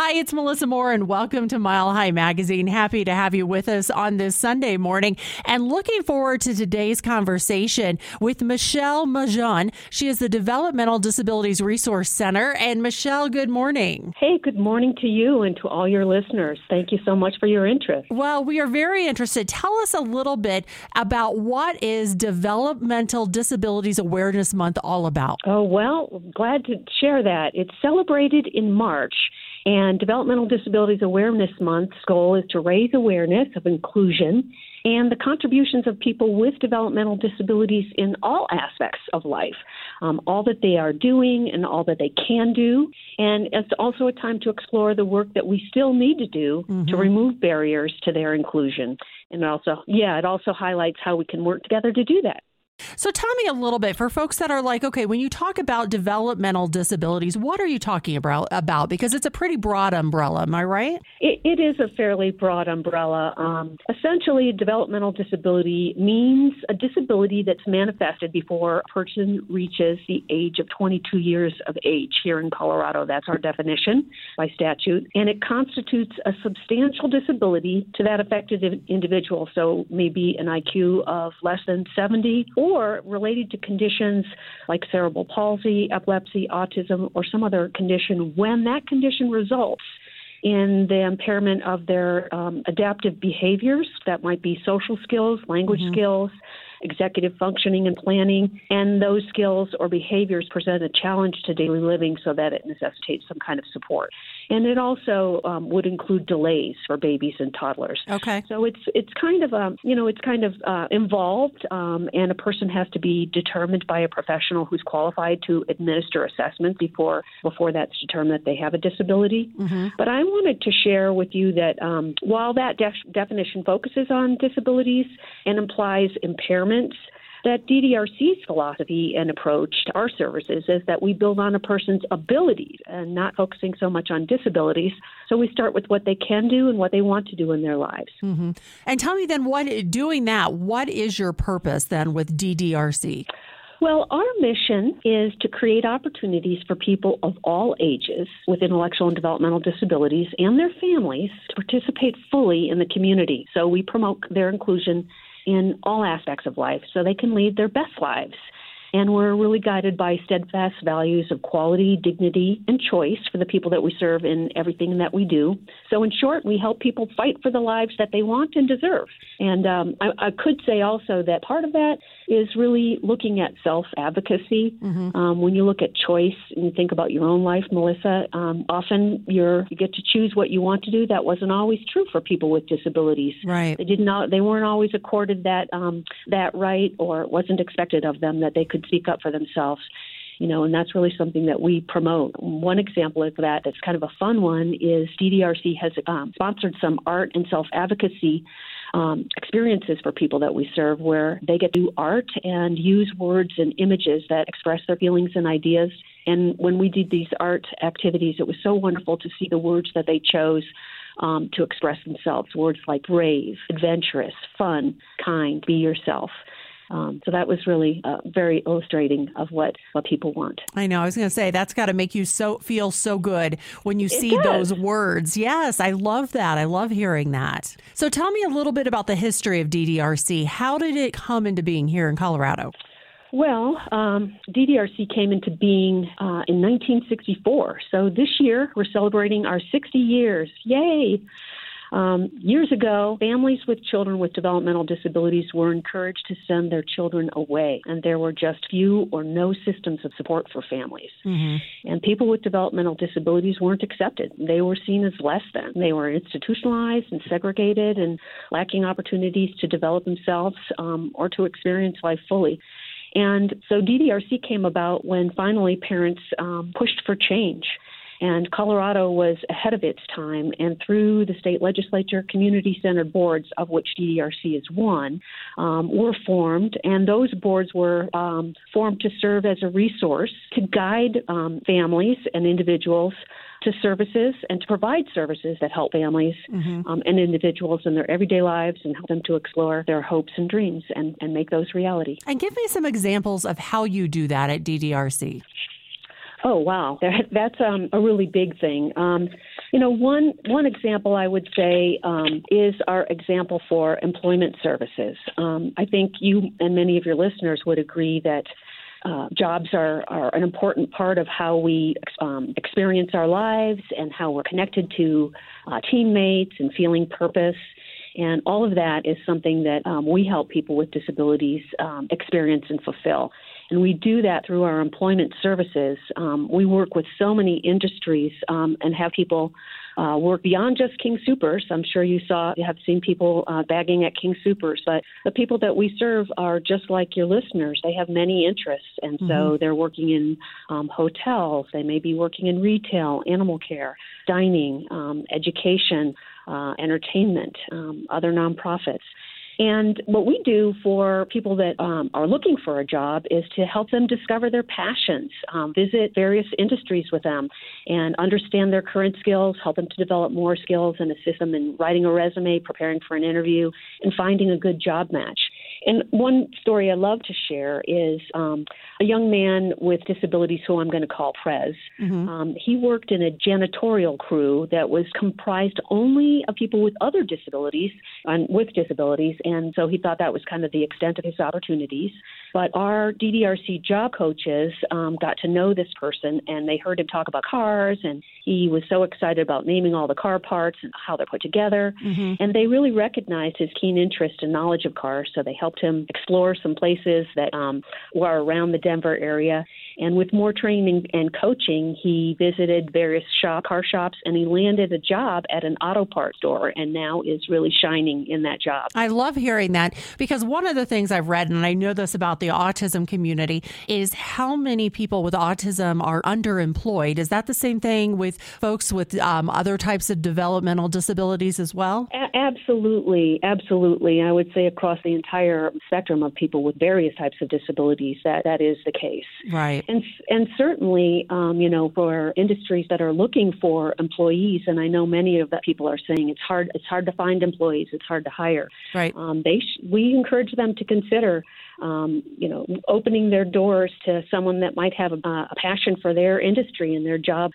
Hi, it's Melissa Moore, and welcome to Mile High Magazine. Happy to have you with us on this Sunday morning, and looking forward to today's conversation with Michelle Majan. She is the Developmental Disabilities Resource Center. And Michelle, good morning. Hey, good morning to you and to all your listeners. Thank you so much for your interest. Well, we are very interested. Tell us a little bit about what is Developmental Disabilities Awareness Month all about. Oh, well, glad to share that. It's celebrated in March. And Developmental Disabilities Awareness Month's goal is to raise awareness of inclusion and the contributions of people with developmental disabilities in all aspects of life, all that they are doing and all that they can do. And it's also a time to explore the work that we still need to do to remove barriers to their inclusion. And it also highlights how we can work together to do that. So tell me a little bit for folks that are like, okay, when you talk about developmental disabilities, what are you talking about? Because it's a pretty broad umbrella. Am I right? It is a fairly broad umbrella. Essentially, developmental disability means a disability that's manifested before a person reaches the age of 22 years of age. Here in Colorado, that's our definition by statute. And it constitutes a substantial disability to that affected individual. So maybe an IQ of less than 70 or related to conditions like cerebral palsy, epilepsy, autism, or some other condition when that condition results in the impairment of their adaptive behaviors. That might be social skills, language skills, executive functioning and planning, and those skills or behaviors present a challenge to daily living so that it necessitates some kind of support. And it also would include delays for babies and toddlers. Okay. So it's kind of involved, and a person has to be determined by a professional who's qualified to administer assessment before that's determined that they have a disability. But I wanted to share with you that while that definition focuses on disabilities and implies impairments, that DDRC's philosophy and approach to our services is that we build on a person's abilities and not focusing so much on disabilities. So we start with what they can do and what they want to do in their lives. And tell me then, what is your purpose then with DDRC? Well, our mission is to create opportunities for people of all ages with intellectual and developmental disabilities and their families to participate fully in the community. So we promote their inclusion in all aspects of life so they can lead their best lives. And we're really guided by steadfast values of quality, dignity, and choice for the people that we serve in everything that we do. So in short, we help people fight for the lives that they want and deserve. And I could say also that part of that is really looking at self-advocacy. When you look at choice and you think about your own life, Melissa, often you get to choose what you want to do. That wasn't always true for people with disabilities. Right. They weren't always accorded that right, or it wasn't expected of them that they could speak up for themselves. And that's really something that we promote. One example of that's kind of a fun one is DDRC has sponsored some art and self-advocacy experiences for people that we serve where they get to do art and use words and images that express their feelings and ideas. And when we did these art activities, it was so wonderful to see the words that they chose to express themselves. Words like brave, adventurous, fun, kind, be yourself. So that was really very illustrating of what people want. I know. I was going to say, that's got to make you feel so good when you see those words. Yes, I love that. I love hearing that. So tell me a little bit about the history of DDRC. How did it come into being here in Colorado? Well, DDRC came into being in 1964. So this year, we're celebrating our 60 years. Yay! Years ago, families with children with developmental disabilities were encouraged to send their children away, and there were just few or no systems of support for families. And people with developmental disabilities weren't accepted. They were seen as less than. They were institutionalized and segregated and lacking opportunities to develop themselves or to experience life fully. And so DDRC came about when finally parents pushed for change. And Colorado was ahead of its time, and through the state legislature, community-centered boards, of which DDRC is one, were formed, and those boards were formed to serve as a resource to guide families and individuals to services and to provide services that help families and individuals in their everyday lives and help them to explore their hopes and dreams and make those reality. And give me some examples of how you do that at DDRC. Oh, wow. That's a really big thing. One example I would say is our example for employment services. I think you and many of your listeners would agree that jobs are an important part of how we experience our lives and how we're connected to teammates and feeling purpose. And all of that is something that we help people with disabilities experience and fulfill. And we do that through our employment services. We work with so many industries and have people work beyond just King Soopers. I'm sure you have seen people bagging at King Soopers, but the people that we serve are just like your listeners. They have many interests, and so they're working in hotels. They may be working in retail, animal care, dining, education, entertainment, other nonprofits. And what we do for people that are looking for a job is to help them discover their passions, visit various industries with them, and understand their current skills, help them to develop more skills, and assist them in writing a resume, preparing for an interview, and finding a good job match. And one story I love to share is a young man with disabilities who I'm going to call Prez. He worked in a janitorial crew that was comprised only of people with other disabilities and so he thought that was kind of the extent of his opportunities. But our DDRC job coaches got to know this person, and they heard him talk about cars, and he was so excited about naming all the car parts and how they're put together. And they really recognized his keen interest and knowledge of cars, so they helped him explore some places that were around the Denver area. And with more training and coaching, he visited various car shops, and he landed a job at an auto parts store, and now is really shining in that job. I love hearing that, because one of the things I've read, and I know this about the autism community, is how many people with autism are underemployed. Is that the same thing with folks with other types of developmental disabilities as well? Absolutely. Absolutely. I would say across the entire spectrum of people with various types of disabilities, that is the case. Right. And certainly, for industries that are looking for employees, and I know many of the people are saying it's hard to find employees, it's hard to hire. Right. We encourage them to consider opening their doors to someone that might have a passion for their industry and their job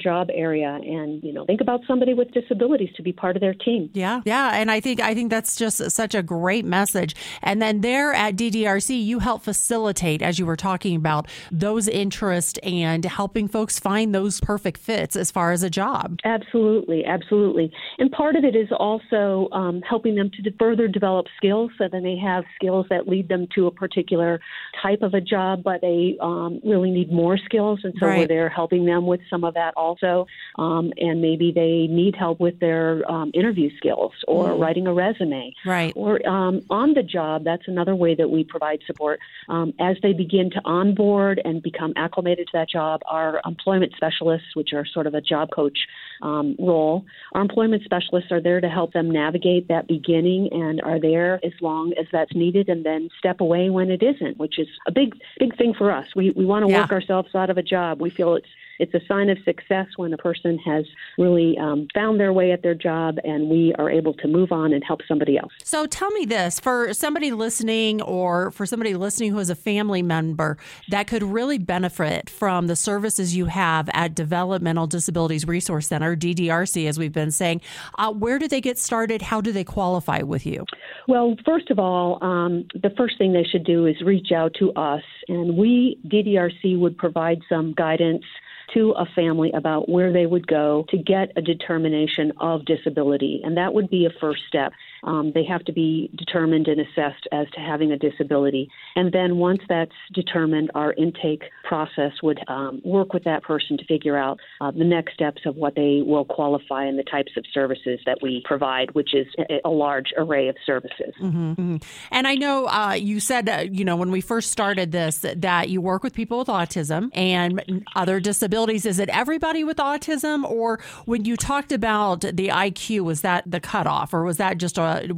area, and think about somebody with disabilities to be part of their team. Yeah, and I think that's just such a great message. And then there at DDRC, you help facilitate, as you were talking about, those interests and helping folks find those perfect fits as far as a job. Absolutely. And part of it is also helping them to further develop skills, so then they have skills that lead them to a particular type of a job, but they really need more skills. And so we're there helping them with some of that also. And maybe they need help with their interview skills or writing a resume. Right. Or on the job, that's another way that we provide support. As they begin to onboard and become acclimated to that job, our employment specialists, which are sort of a job coach role, our employment specialists are there to help them navigate that beginning and are there as long as that's needed, and then step away when it isn't, which is a big thing for us. We want to work ourselves out of a job. We feel it's a sign of success when a person has really found their way at their job, and we are able to move on and help somebody else. So tell me this, for somebody listening or for somebody listening who is a family member that could really benefit from the services you have at Developmental Disabilities Resource Center, DDRC, as we've been saying, where do they get started? How do they qualify with you? Well, first of all, the first thing they should do is reach out to us, and we, DDRC, would provide some guidance to a family about where they would go to get a determination of disability. And that would be a first step. They have to be determined and assessed as to having a disability. And then once that's determined, our intake process would work with that person to figure out the next steps of what they will qualify and the types of services that we provide, which is a large array of services. And I know you said, when we first started this, that you work with people with autism and other disabilities. Is it everybody with autism, or when you talked about the IQ, was that the cutoff, or was that just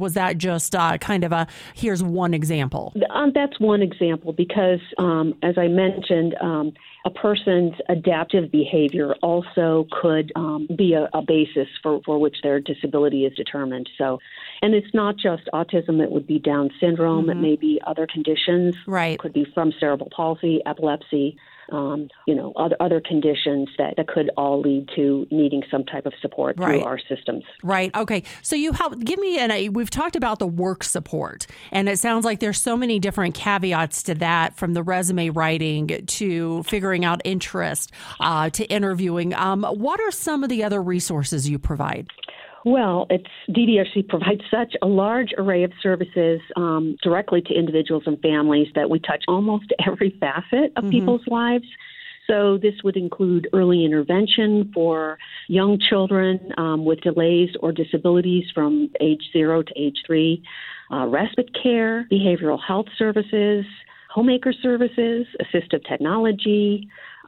kind of a here's one example? That's one example because, as I mentioned, a person's adaptive behavior also could be a basis for which their disability is determined. So, and it's not just autism; it would be Down syndrome. It may be other conditions. Right. It could be from cerebral palsy, epilepsy. other conditions that could all lead to needing some type of support through our systems. Right. Okay. So give me, we've talked about the work support, and it sounds like there's so many different caveats to that, from the resume writing to figuring out interest to interviewing. What are some of the other resources you provide? Well, DDRC provides such a large array of services directly to individuals and families that we touch almost every facet of people's lives. So this would include early intervention for young children with delays or disabilities from age 0 to age 3, respite care, behavioral health services, homemaker services, assistive technology,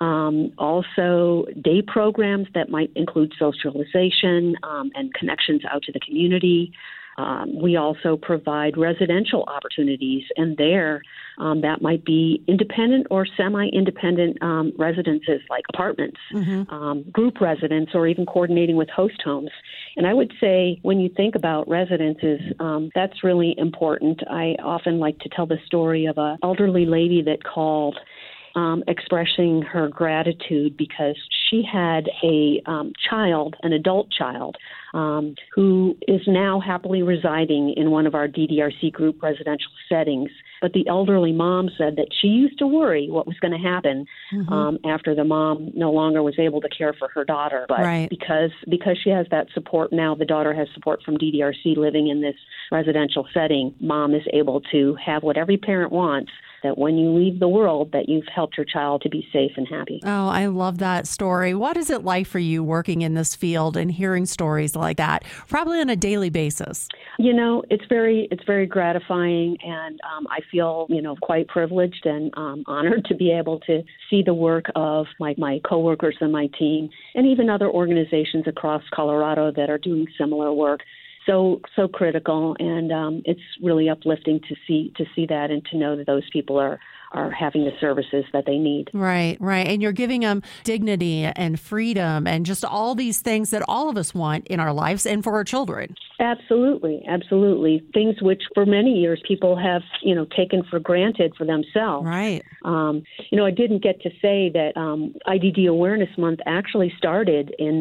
also day programs that might include socialization and connections out to the community. We also provide residential opportunities, and that might be independent or semi-independent residences like apartments, group residence, or even coordinating with host homes. And I would say when you think about residences, that's really important. I often like to tell the story of an elderly lady that called expressing her gratitude because she had an adult child, who is now happily residing in one of our DDRC group residential settings. But the elderly mom said that she used to worry what was going to happen after the mom no longer was able to care for her daughter. But because she has that support now, the daughter has support from DDRC living in this residential setting, mom is able to have what every parent wants, that when you leave the world, that you've helped your child to be safe and happy. Oh, I love that story. What is it like for you working in this field and hearing stories like that, probably on a daily basis? It's very gratifying, and I feel, quite privileged and honored to be able to see the work of my coworkers and my team, and even other organizations across Colorado that are doing similar work. So critical, and it's really uplifting to see that and to know that those people are having the services that they need. Right. And you're giving them dignity and freedom and just all these things that all of us want in our lives and for our children. Absolutely. Things which for many years people have, taken for granted for themselves. Right. I didn't get to say that IDD Awareness Month actually started in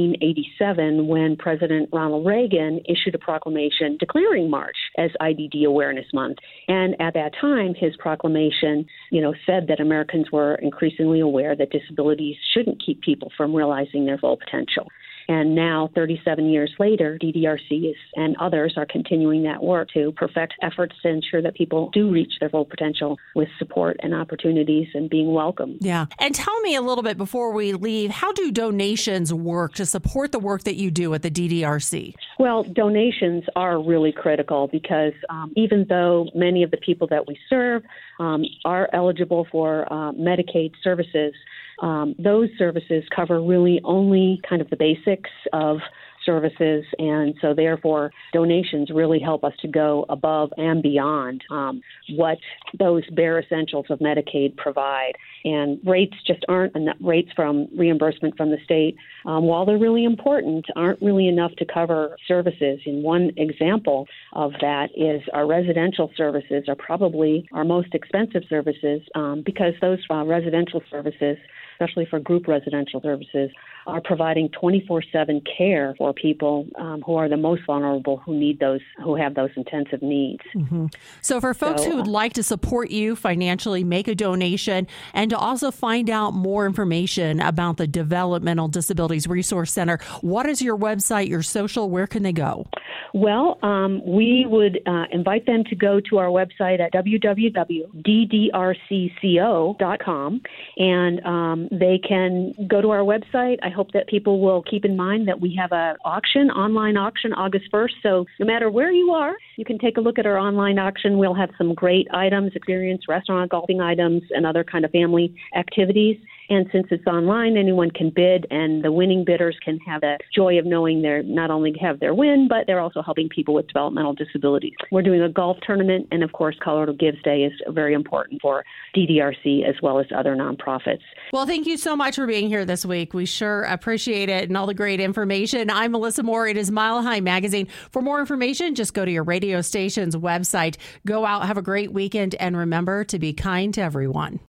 1987 when President Ronald Reagan issued a proclamation declaring March as IDD Awareness Month. And at that time, his proclamation said that Americans were increasingly aware that disabilities shouldn't keep people from realizing their full potential. And now, 37 years later, DDRC and others are continuing that work to perfect efforts to ensure that people do reach their full potential with support and opportunities and being welcome. Yeah. And tell me a little bit before we leave, how do donations work to support the work that you do at the DDRC? Well, donations are really critical because even though many of the people that we serve are eligible for Medicaid services, those services cover really only kind of the basics of services, and so therefore donations really help us to go above and beyond what those bare essentials of Medicaid provide. And rates just aren't enough. Rates from reimbursement from the state, while they're really important, aren't really enough to cover services. And one example of that is our residential services are probably our most expensive services because those residential services, especially for group residential services, are providing 24/7 care for people who are the most vulnerable, who have those intensive needs. Mm-hmm. So for folks who would like to support you financially, make a donation, and to also find out more information about the Developmental Disabilities Resource Center, what is your website, your social, where can they go? Well, we would invite them to go to our website at www.ddrcco.com, and they can go to our website. I hope that people will keep in mind that we have an online auction, August 1st. So no matter where you are, you can take a look at our online auction. We'll have some great items, experience, restaurant, golfing items, and other kind of family activities. And since it's online, anyone can bid, and the winning bidders can have the joy of knowing they're not only have their win, but they're also helping people with developmental disabilities. We're doing a golf tournament, and of course, Colorado Gives Day is very important for DDRC as well as other nonprofits. Well, thank you so much for being here this week. We sure appreciate it and all the great information. I'm Melissa Moore. It is Mile High Magazine. For more information, just go to your radio station's website. Go out, have a great weekend, and remember to be kind to everyone.